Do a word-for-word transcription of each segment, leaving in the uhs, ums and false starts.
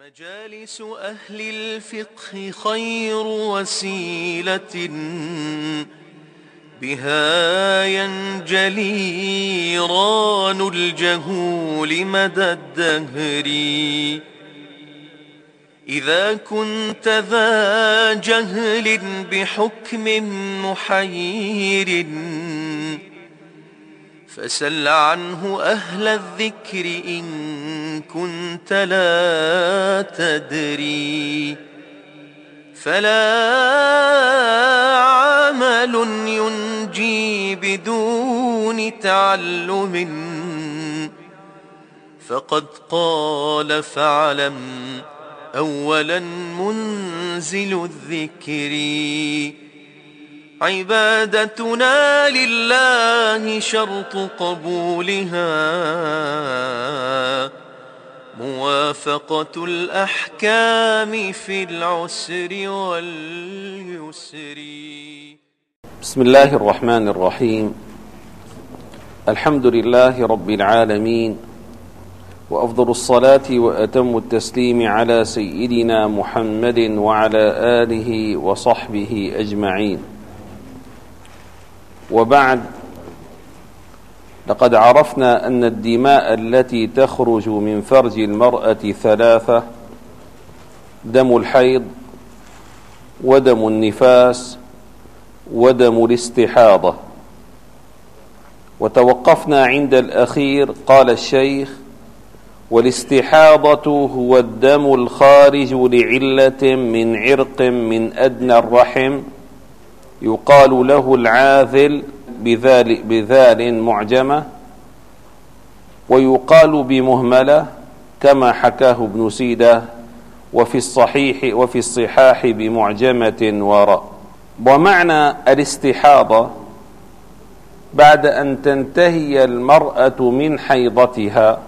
مجالس أهل الفقه خير وسيلة بها ينجلي ران الجهول مدى الدهر. إذا كنت ذا جهل بحكم محير فسل عنه أهل الذكر إن كنت لا تدري. فلا عمل ينجي بدون تعلم فقد قال فاعلم أولا منزل الذكر. عبادتنا لله شرط قبولها موافقة الأحكام في العسر واليسر. بسم الله الرحمن الرحيم. الحمد لله رب العالمين، وأفضل الصلاة وأتم التسليم على سيدنا محمد وعلى آله وصحبه أجمعين. وبعد، لقد عرفنا أن الدماء التي تخرج من فرج المرأة ثلاثة: دم الحيض، ودم النفاس، ودم الاستحاضة. وتوقفنا عند الأخير. قال الشيخ: والاستحاضة هو الدم الخارج لعلة من عرق من أدنى الرحم يقال له العاذل بذال, بذال معجمة، ويقال بمهملة كما حكاه ابن سيدة، وفي الصحيح وفي الصحاح بمعجمة وراء. ومعنى الاستحاضة بعد أن تنتهي المرأة من حيضتها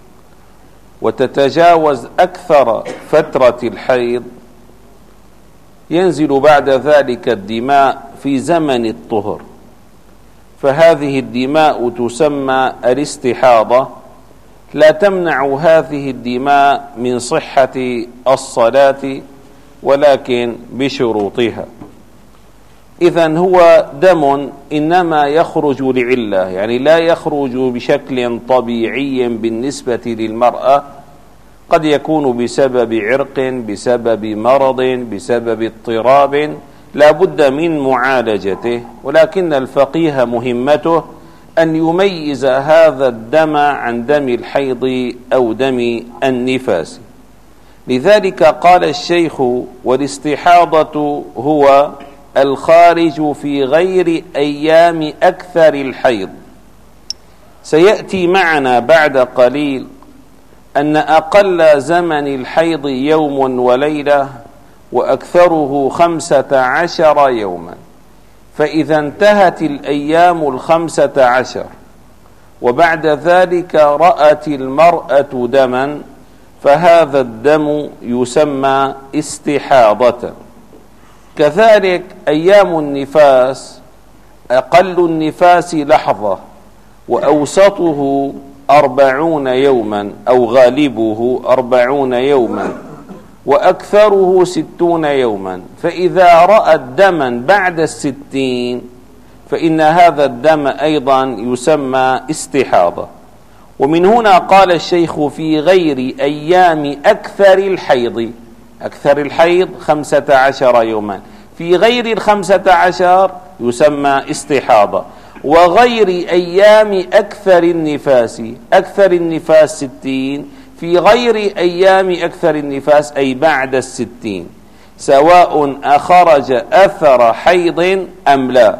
وتتجاوز أكثر فترة الحيض، ينزل بعد ذلك الدماء في زمن الطهر، فهذه الدماء تسمى الاستحاضة. لا تمنع هذه الدماء من صحة الصلاة، ولكن بشروطها. إذن هو دم إنما يخرج لعلة، يعني لا يخرج بشكل طبيعي بالنسبة للمرأة، قد يكون بسبب عرق، بسبب مرض، بسبب اضطراب لا بد من معالجته. ولكن الفقيه مهمته أن يميز هذا الدم عن دم الحيض أو دم النفاس. لذلك قال الشيخ: والاستحاضة هو الخارج في غير أيام أكثر الحيض. سيأتي معنا بعد قليل أن أقل زمن الحيض يوم وليلة، وأكثره خمسة عشر يوما. فإذا انتهت الأيام الخمسة عشر وبعد ذلك رأت المرأة دما، فهذا الدم يسمى استحاضة. كذلك أيام النفاس، أقل النفاس لحظة، وأوسطه أربعون يوما أو غالبه أربعون يوما، وأكثره ستون يوما. فإذا رأت دما بعد الستين فإن هذا الدم أيضا يسمى استحاضة. ومن هنا قال الشيخ: في غير أيام أكثر الحيض. أكثر الحيض خمسة عشر يوما، في غير الخمسة عشر يسمى استحاضة. وغير أيام أكثر النفاس، أكثر النفاس ستين، في غير أيام أكثر النفاس أي بعد الستين، سواء أخرج أثر حيض أم لا.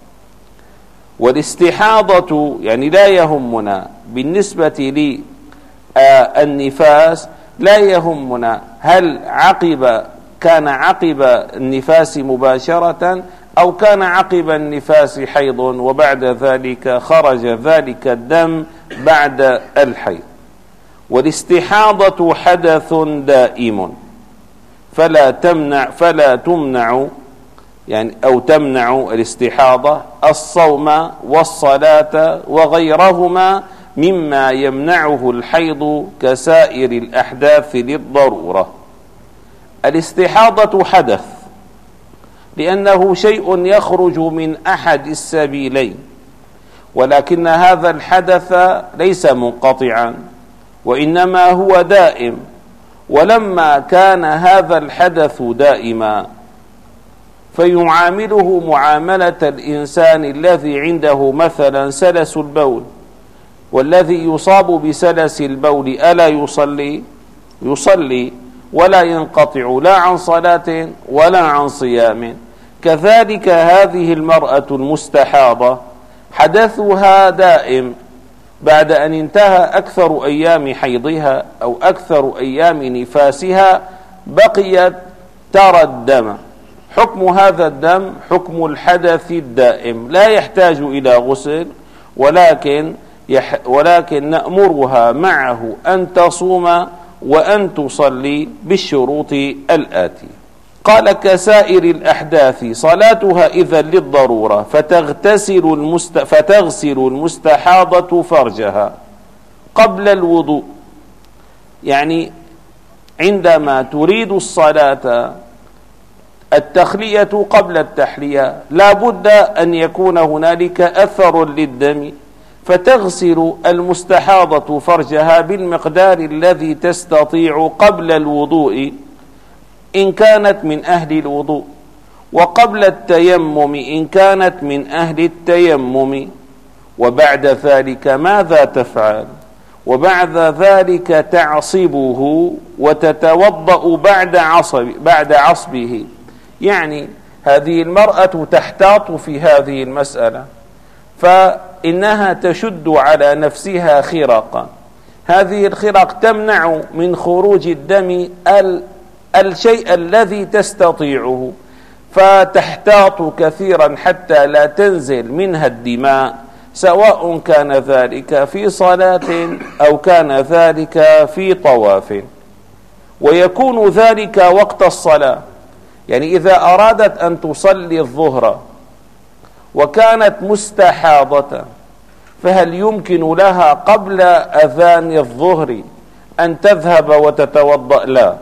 والاستحاضة يعني لا يهمنا بالنسبة للنفاس، لا يهمنا هل عقب كان عقب النفاس مباشرة أو كان عقب النفاس حيض وبعد ذلك خرج ذلك الدم بعد الحيض. والاستحاضة حدث دائم، فلا تمنع فلا تمنع يعني أو تمنع الاستحاضة الصوم والصلاة وغيرهما مما يمنعه الحيض كسائر الأحداث للضرورة. الاستحاضة حدث لأنه شيء يخرج من أحد السبيلين، ولكن هذا الحدث ليس منقطعا وإنما هو دائم. ولما كان هذا الحدث دائما فيعامله معاملة الإنسان الذي عنده مثلا سلس البول، والذي يصاب بسلس البول ألا يصلي؟ يصلي ولا ينقطع لا عن صلاة ولا عن صيام. كذلك هذه المرأة المستحاضة حدثها دائم، بعد أن انتهى أكثر أيام حيضها أو أكثر أيام نفاسها بقيت ترى الدم. حكم هذا الدم حكم الحدث الدائم، لا يحتاج إلى غسل، ولكن يح ولكن نأمرها معه أن تصوم وأن تصلي بالشروط الآتية. قال كسائر الأحداث صلاتها إذا للضرورة فتغتسل, المست... فتغسل المستحاضة فرجها قبل الوضوء، يعني عندما تريد الصلاة التخلية قبل التحلية لا بد أن يكون هنالك أثر للدم، فتغسل المستحاضة فرجها بالمقدار الذي تستطيع قبل الوضوء إن كانت من أهل الوضوء، وقبل التيمم إن كانت من أهل التيمم. وبعد ذلك ماذا تفعل؟ وبعد ذلك تعصبه وتتوضأ بعد عصب بعد عصبه. يعني هذه المرأة تحتاط في هذه المسألة، فإنها تشد على نفسها خرقا، هذه الخرق تمنع من خروج الدم ال الشيء الذي تستطيعه، فتحتاط كثيرا حتى لا تنزل منها الدماء، سواء كان ذلك في صلاة أو كان ذلك في طواف. ويكون ذلك وقت الصلاة، يعني إذا أرادت أن تصلي الظهر وكانت مستحاضة فهل يمكن لها قبل أذان الظهر أن تذهب وتتوضأ؟ لا،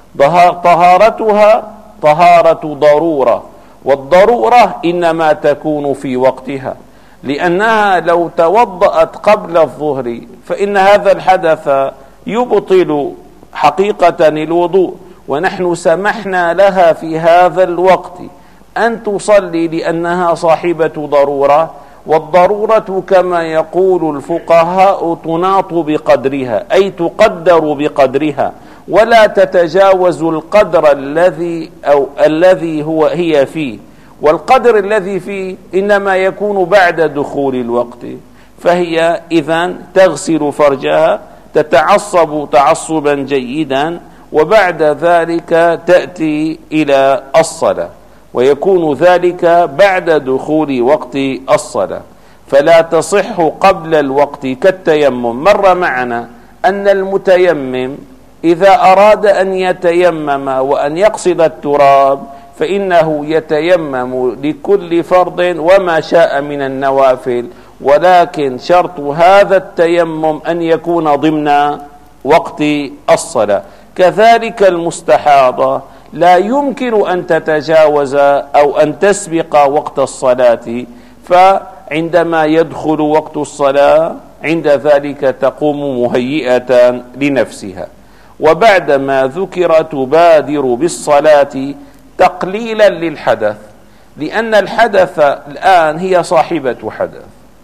طهارتها طهارة ضرورة، والضرورة إنما تكون في وقتها، لأنها لو توضأت قبل الظهر فإن هذا الحدث يبطل حقيقة الوضوء، ونحن سمحنا لها في هذا الوقت أن تصلي لأنها صاحبة ضرورة. والضرورة كما يقول الفقهاء تناط بقدرها، أي تقدر بقدرها ولا تتجاوز القدر الذي أو الذي هو هي فيه، والقدر الذي فيه إنما يكون بعد دخول الوقت. فهي إذن تغسل فرجها، تتعصب تعصبا جيدا، وبعد ذلك تأتي إلى الصلاة، ويكون ذلك بعد دخول وقت الصلاة، فلا تصح قبل الوقت كالتيمم. مر معنا أن المتيمم إذا أراد أن يتيمم وأن يقصد التراب فإنه يتيمم لكل فرض وما شاء من النوافل، ولكن شرط هذا التيمم أن يكون ضمن وقت الصلاة. كذلك المستحاضة لا يمكن أن تتجاوز أو أن تسبق وقت الصلاة، فعندما يدخل وقت الصلاة عند ذلك تقوم مهيئة لنفسها. وبعدما ذكر تبادر بالصلاة تقليلا للحدث، لأن الحدث الآن هي صاحبة حدث،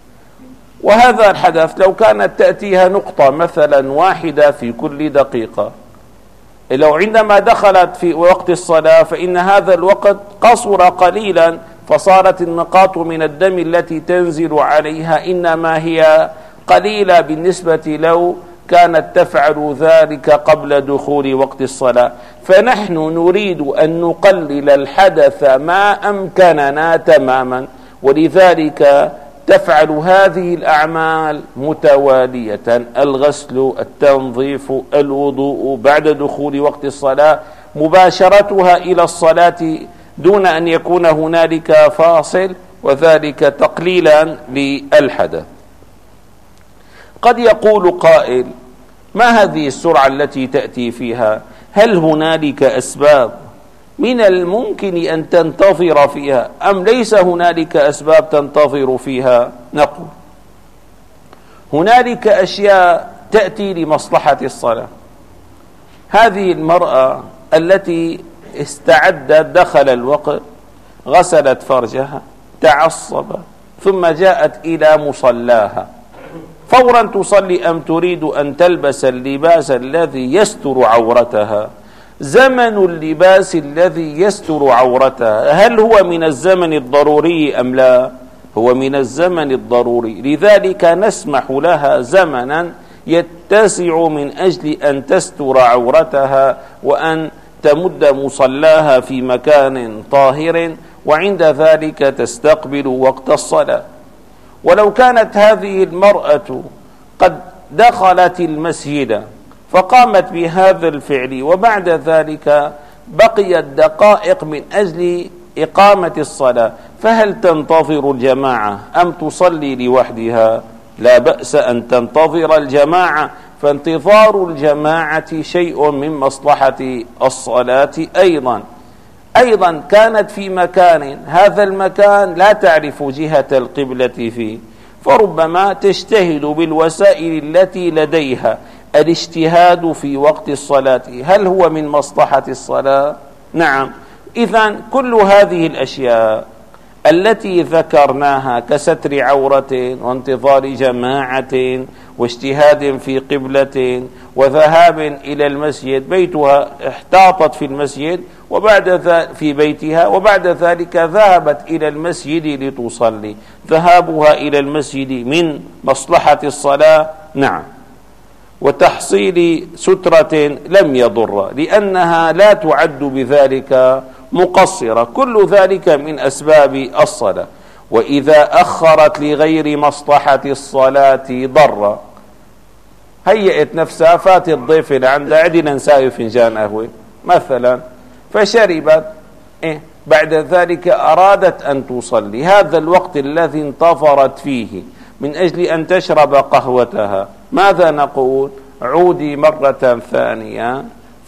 وهذا الحدث لو كانت تأتيها نقطة مثلا واحدة في كل دقيقة، لو عندما دخلت في وقت الصلاة فإن هذا الوقت قصر قليلا، فصارت النقاط من الدم التي تنزل عليها إنما هي قليلة بالنسبة لو كانت تفعل ذلك قبل دخول وقت الصلاة. فنحن نريد أن نقلل الحدث ما أمكننا تماما، ولذلك تفعل هذه الأعمال متوالية: الغسل، التنظيف، الوضوء بعد دخول وقت الصلاة، مباشرتها إلى الصلاة دون أن يكون هنالك فاصل، وذلك تقليلا للحدث. قد يقول قائل: ما هذه السرعة التي تأتي فيها؟ هل هنالك أسباب من الممكن أن تنتظر فيها أم ليس هنالك أسباب تنتظر فيها؟ نقول: هنالك أشياء تأتي لمصلحة الصلاة. هذه المرأة التي استعدت، دخل الوقت، غسلت فرجها، تعصبت، ثم جاءت إلى مصلاها، فورا تصلي أم تريد أن تلبس اللباس الذي يستر عورتها؟ زمن اللباس الذي يستر عورتها هل هو من الزمن الضروري أم لا؟ هو من الزمن الضروري، لذلك نسمح لها زمنا يتسع من أجل أن تستر عورتها وأن تمد مصلاها في مكان طاهر، وعند ذلك تستقبل وقت الصلاة. ولو كانت هذه المرأة قد دخلت المسجد فقامت بهذا الفعل وبعد ذلك بقيت دقائق من أجل إقامة الصلاة، فهل تنتظر الجماعة أم تصلي لوحدها؟ لا بأس أن تنتظر الجماعة، فانتظار الجماعة شيء من مصلحة الصلاة أيضا. أيضا كانت في مكان، هذا المكان لا تعرف جهة القبلة فيه، فربما تجتهد بالوسائل التي لديها. الاجتهاد في وقت الصلاة هل هو من مصلحة الصلاة؟ نعم. إذن كل هذه الأشياء التي ذكرناها كستر عورة وانتظار جماعة واجتهاد في قبلة وذهاب إلى المسجد، بيتها احتاطت في المسجد وبعد ذلك في بيتها وبعد ذلك ذهبت إلى المسجد لتصلي، ذهابها إلى المسجد من مصلحة الصلاة؟ نعم. وتحصيل سترة لم يضر، لأنها لا تعد بذلك مقصرة، كل ذلك من أسباب الصلاة. وإذا أخرت لغير مصلحة الصلاة ضر، هيئت نفسها، فات الضيف اللي عندها، عدنا نساوي فنجان قهوة مثلا، فشربت، إيه؟ بعد ذلك أرادت أن تصلي، هذا الوقت الذي انتظرت فيه من أجل أن تشرب قهوتها، ماذا نقول؟ عودي مرة ثانية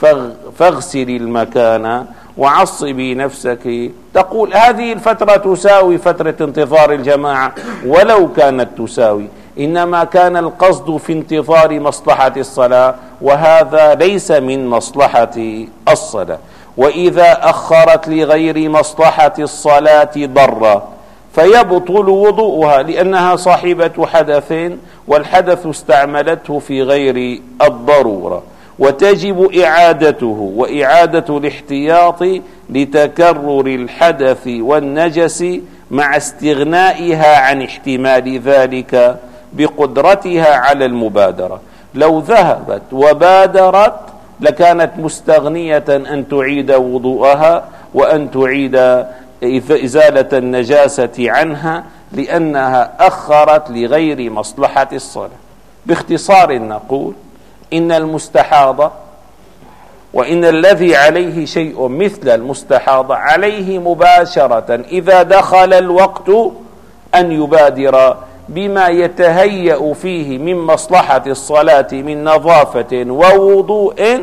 فاغسلي المكان وعصبي نفسك. تقول هذه الفترة تساوي فترة انتظار الجماعة، ولو كانت تساوي، إنما كان القصد في انتظار مصلحة الصلاة، وهذا ليس من مصلحة الصلاة. وإذا أخرت لغير مصلحة الصلاة ضر، فيبطل وضوءها، لأنها صاحبة حدث والحدث استعملته في غير الضرورة، وتجب إعادته وإعادة الاحتياط لتكرر الحدث والنجس مع استغنائها عن احتمال ذلك بقدرتها على المبادرة. لو ذهبت وبادرت لكانت مستغنية أن تعيد وضوءها وأن تعيد إزالة النجاسة عنها، لأنها أخرت لغير مصلحة الصلاة. باختصار نقول إن المستحاضة، وإن الذي عليه شيء مثل المستحاضة، عليه مباشرة إذا دخل الوقت أن يبادر بما يتهيأ فيه من مصلحة الصلاة من نظافة ووضوء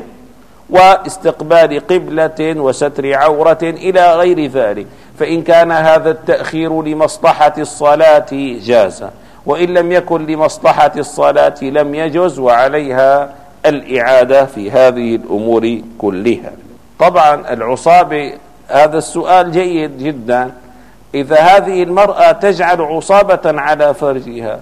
واستقبال قبلة وستر عورة إلى غير ذلك. فإن كان هذا التأخير لمصلحة الصلاة جاز، وإن لم يكن لمصلحة الصلاة لم يجز، وعليها الإعادة في هذه الأمور كلها. طبعا العصابة، هذا السؤال جيد جدا. إذا هذه المرأة تجعل عصابة على فرجها،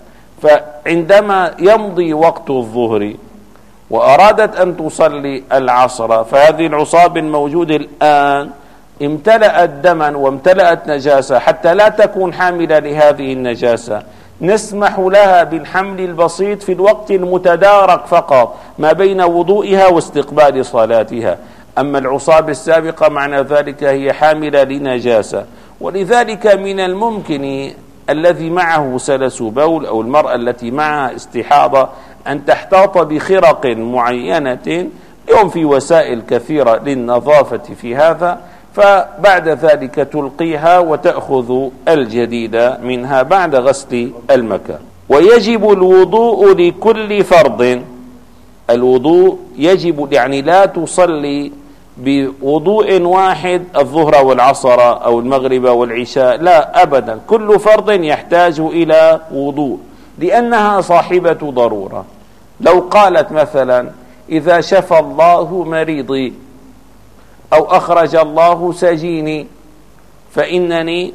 فعندما يمضي وقت الظهر وأرادت أن تصلي العصر، فهذه العصابة الموجودة الآن امتلأت دما وامتلأت نجاسة، حتى لا تكون حاملة لهذه النجاسة، نسمح لها بالحمل البسيط في الوقت المتدارك فقط ما بين وضوئها واستقبال صلاتها. أما العصابة السابقة معنى ذلك هي حاملة لنجاسة، ولذلك من الممكن الذي معه سلس بول أو المرأة التي معها استحاضة أن تحتاط بخرق معينة. اليوم في وسائل كثيرة للنظافة في هذا، فبعد ذلك تلقيها وتأخذ الجديد منها بعد غسل المكان. ويجب الوضوء لكل فرض. الوضوء يجب، يعني لا تصلي بوضوء واحد الظهر والعصر أو المغرب والعشاء، لا أبدا، كل فرض يحتاج إلى وضوء لأنها صاحبة ضرورة. لو قالت مثلا إذا شفى الله مريضي أو أخرج الله سجيني فإنني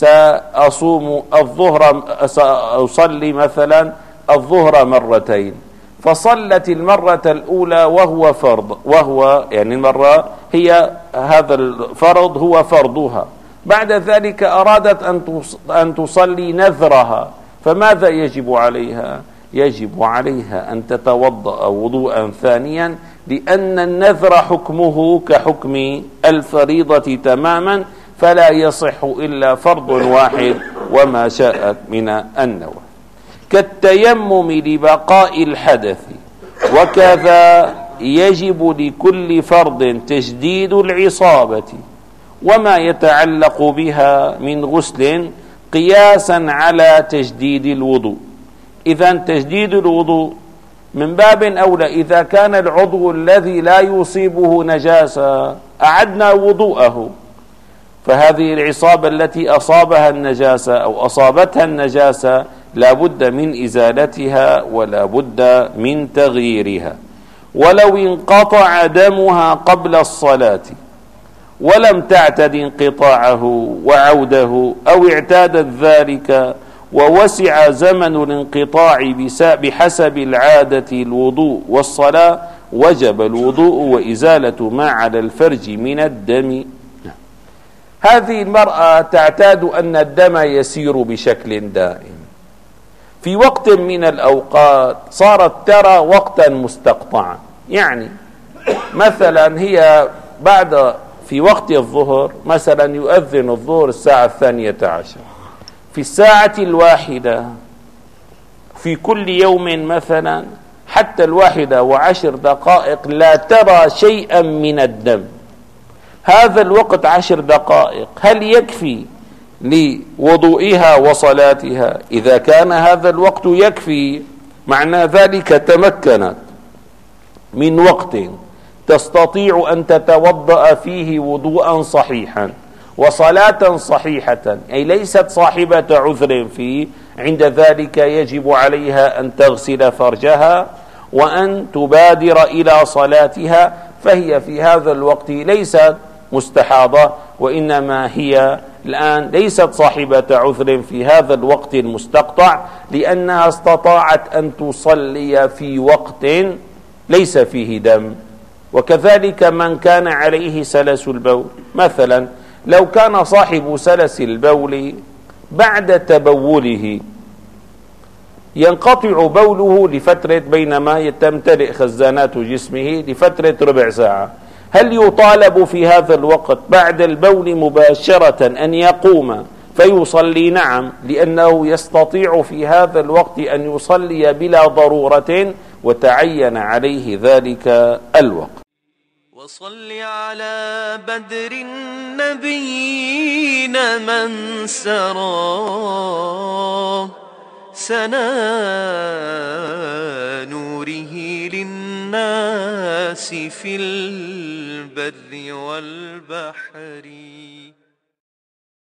سأصوم الظهر، سأصلي مثلا الظهر مرتين، فصلت المرة الأولى وهو فرض، وهو يعني المرة هي هذا الفرض هو فرضها، بعد ذلك أرادت أن تصلي نذرها، فماذا يجب عليها؟ يجب عليها أن تتوضأ وضوءا ثانيا، لأن النذر حكمه كحكم الفريضة تماما، فلا يصح إلا فرض واحد وما شاءت من النوى، كالتيمم لبقاء الحدث. وكذا يجب لكل فرض تجديد العصابة وما يتعلق بها من غسل قياسا على تجديد الوضوء. إذن تجديد الوضوء من باب أولى إذا كان العضو الذي لا يصيبه نجاسة أعدنا وضوءه، فهذه العصابة التي أصابها النجاسة أو أصابتها النجاسة لا بد من إزالتها ولا بد من تغييرها. ولو انقطع دمها قبل الصلاة ولم تعتد انقطاعه وعوده، أو اعتادت ذلك ووسع زمن الانقطاع بحسب العادة الوضوء والصلاة، وجب الوضوء وإزالة ما على الفرج من الدم. هذه المرأة تعتاد أن الدم يسير بشكل دائم، في وقت من الأوقات صارت ترى وقتا مستقطعا، يعني مثلا هي بعد في وقت الظهر مثلا يؤذن الظهر الساعة الثانية عشر، في الساعة الواحدة في كل يوم مثلا حتى الواحدة وعشر دقائق لا ترى شيئا من الدم. هذا الوقت عشر دقائق هل يكفي لوضوئها وصلاتها؟ إذا كان هذا الوقت يكفي معنى ذلك تمكنت من وقت تستطيع أن تتوضأ فيه وضوءا صحيحا وصلاة صحيحة، أي ليست صاحبة عذر فيه، عند ذلك يجب عليها أن تغسل فرجها وأن تبادر إلى صلاتها، فهي في هذا الوقت ليست مستحاضة، وإنما هي الآن ليست صاحبة عذر في هذا الوقت المستقطع، لأنها استطاعت أن تصلي في وقت ليس فيه دم. وكذلك من كان عليه سلس البول مثلا، لو كان صاحب سلس البول بعد تبوله ينقطع بوله لفترة بينما تمتلئ خزانات جسمه لفترة ربع ساعة، هل يطالب في هذا الوقت بعد البول مباشرة أن يقوم فيصلي؟ نعم، لأنه يستطيع في هذا الوقت أن يصلي بلا ضرورة وتعين عليه ذلك الوقت. وصل على بدر النبيين من سرى سنا نوره للناس في البر والبحر.